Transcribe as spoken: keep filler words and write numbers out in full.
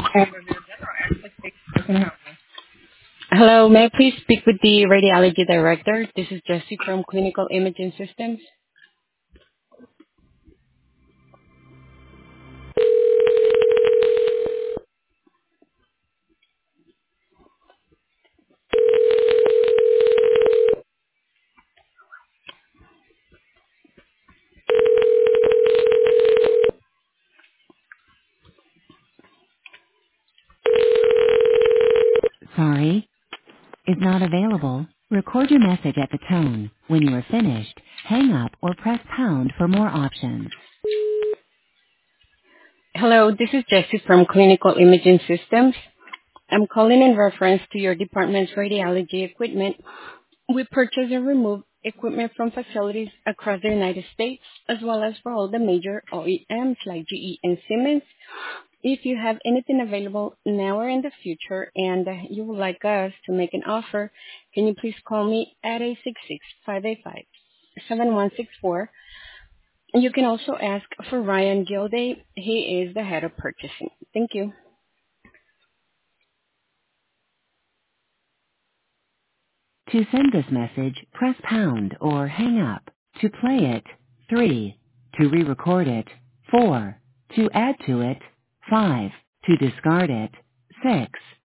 Hello, may I please speak with the radiology director? This is Jessie from Clinical Imaging Systems. Sorry, is not available. Record your message at the tone. When you are finished, hang up or press pound for more options. Hello, this is Jessie from Clinical Imaging Systems. I'm calling in reference to your department's radiology equipment. We purchase and remove equipment from facilities across the United States, as well as for all the major O E Ms like G E and Siemens. If you have anything available now or in the future and uh, you would like us to make an offer, can you please call me at eight six six, five eight five, seven one six four. You can also ask for Ryan Gilday. He is the head of purchasing. Thank you. To send this message, press pound or hang up. To play it, three. To re-record it, four. To add to it, five. To discard it, six.